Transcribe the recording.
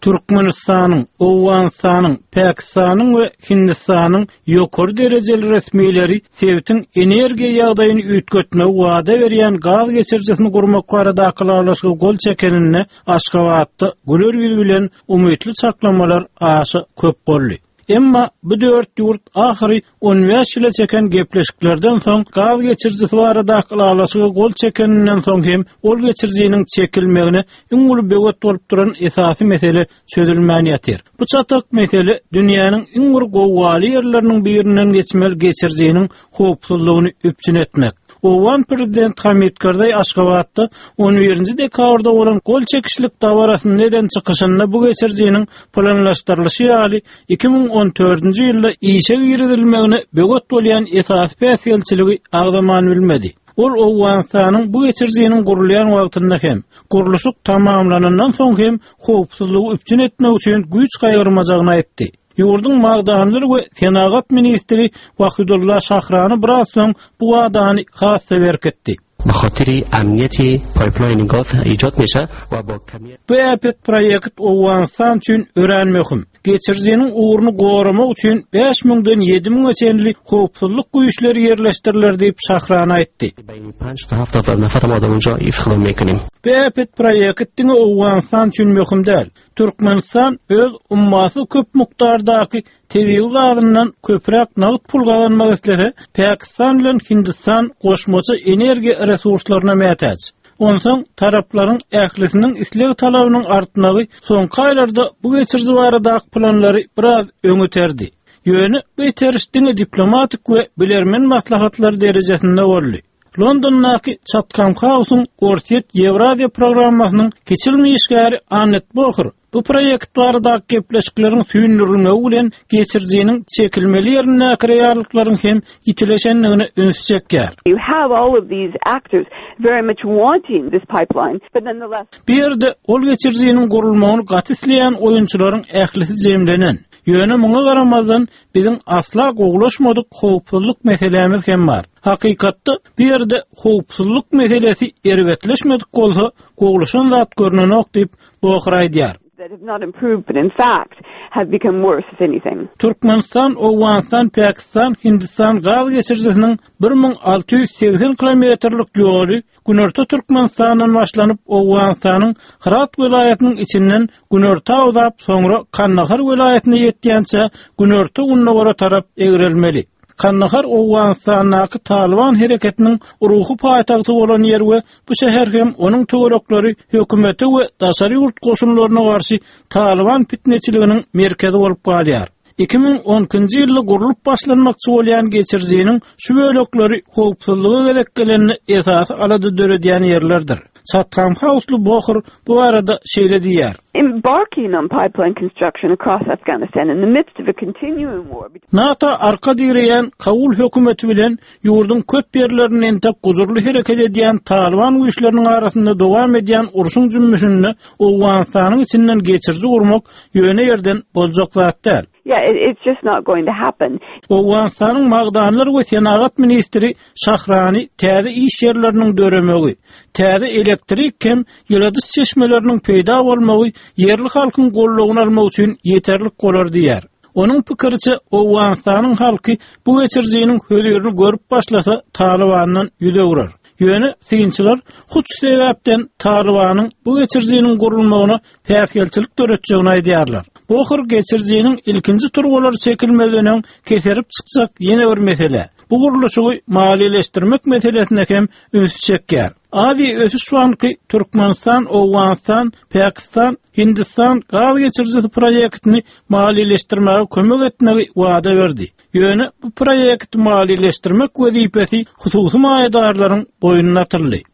Türkmenistan'ın, Owganistan'ın, Pakistan'ın ve Hindistan'ın ýokary derejeli resmileri Sewit'in energiýa ýagdaýyny üýtgetme wada berýän gaz geçirjisini gurmak barada akyllaşygy gol çekenine Aşgabatda güler ýüz bilen umytly çaklamalar aşy köp boldy. Emma bu 4 ýurt ahyry 15 ýyla çeken gepleşiklerden soň gaz geçirjisi barada akyllaşygy gol çekeninden soň hem ol geçirjiniň çekilmegine iňuly beget bolup duran esasy mesele çözülmän ýatyr. Bu çatak mesele dünýäniň iň gowwaly ýerleriniň birinden geçmel geçirjiniň howpsuzlygyny üpçün etmek. Owan prezident Hamid Karzai Aşgabatda 11-nji dekabrda bolan gol çekişlik dawarasynyň neden çykyşyna bu geçirjiniň planlaşdyrylyşy ýaly 2014-nji ýylda işe girilmegine begot bolýan esas päsgelçiligi agdaman bilmedi. Ol Owganistanyň bu geçirjiniň gurulýan wagtynda hem guruluşyk tamamlanandan soň hem howpsuzlygy üpçün etmek üçin güýç gaýrmajagyny aýtdy. Ýurdun magdanlary we Senagat ministri Wahidullah Şahrani biraz soň bu wagdany hassa berketdi. بخاطر امنیت پایپلاین گاز ایجاد میشه و با کمیت Bu APET proýekt Owganistan üçin ören möhüm. Geçirjiniň uğruny goramak üçin 5000-den 7000 çenli howpsuzlyk güýçleri ýerleşdiriler diýip Şahrani aýtdy. بین 5 تا 7 نفر ما اونجا استخدام میکنیم. Bu APET proýektiňi Owganistan üçin möhüm däl. Türkmenistan öz ummasy köp mukdardaky tebii gazyndan köpräk nagyt pul gazanmak islese, Pakistan bilen Hindistan goşmaça energiýa resurslaryna mätäç. Onsoň taraplaryň ählisiniň isleg talabynyň artmagy soňky aýlarda bu geçirji baradaky planlary biraz öňüterdi. Ýöne bu terişdiňi diplomatik we bilermen maslahatlar derejesinde boldy. Londondaky Chatham House'un Ortiet Ýewrasiýa programmasynyň keçilmeýişgäri Annet Bohur bu proýekt baradaky gepleşikleriň süýndirilmegi bilen geçirjiniň çekilmeli ýerine akreýarlyklaryň hem ýitileşenligine ünsüçekler. You have all of these actors very much wanting this pipeline, but nonetheless Bir ýerde ol geçirjiniň gurulmagyny gatysleýän oýunçularyň ählisi jemlenen. Ýöne muňa garamazdan biziň asla goglaşmadyk howpsuzlyk meselemiz hem bar. Hakykatda bir ýerde howpsuzlyk meselesi erwetleşmedik bolsa, goglaşan zat görnenok diýip Bohur aýdýar. that have not improved, but in fact have become worse, if anything. Türkmenistan, Owganistan, Pakistan, Hindistan gaz geçirjisiniň 1680 kilometrlik ýoly Günorta Türkmenistandan başlanyp Owganistanyň Herat welaýatynyň içinden Günorta uzap soňra Kandahar welaýatyna ýetýänçe Günorta unnagara tarap egrelmeli. Kandahar Owganistanyň Taliban hereketiniň ruhy paýtagty bolan ýer we bu şäher hem onuň töwerekleri hökümeti we daşary urt goşunlaryna garşy Taliban fitneçiliginiň merkezi bolup galýar. 2010-njy ýylda gurulup başlanmakçy bolýan geçirjiniň şu bölekleri howpsuzlygy gereklerini esas alady döredýän ýerlerdir. Chatham House'lu Bohur bu arada şeýle diýär. Embarking on pipeline construction across Afghanistan in the midst of a continuing war. NATO arka diýen Kabul hökümeti bilen ýurdun köp ýerlerini entek guzurly hereket edýän Taliban güýçleriniň arasynda dowam edýän urşuň jümmüşini Owganistanyň içinden geçirji gurmak ýöne ýerden boljak zat däl. Yeah, it's just not going to happen. Owganistanyň magdanlary we Senagat ministri Şahrani täze iş ýerleriniň döremegi, täze elektrik hem ýyldys çeşmeleriniň peýda bolmagy yerli halkyň gollugyny almak üçin ýeterlik bolar diýär. Onuň pikiriçe Owganistanyň halky bu geçirjiniň höýlerini görüp başlasa Talibandan ýüze urar. Ýöne synçylar huç sebäpden Talibanyň bu geçirjiniň gurulmagyna päsgelçilik töretjegini aýdýarlar. Bohur geçirjiniň ilkinji turgalary çekilmeginiň keserip çyksak ýene bir mesele. Bu guruluşy maliýeleşdirmek meselesine hem ünsüçekler. Adi ösüş şuanky Türkmenistan, Owganistan, Pakistan, Hindistan gaz geçirjisi proýektini maliýeleşdirmäge kömek etmegi wada berdi. Ýöne bu proýekti maliýeleşdirmek wezipesi hususy maýdarlaryň boýnuna atyldy.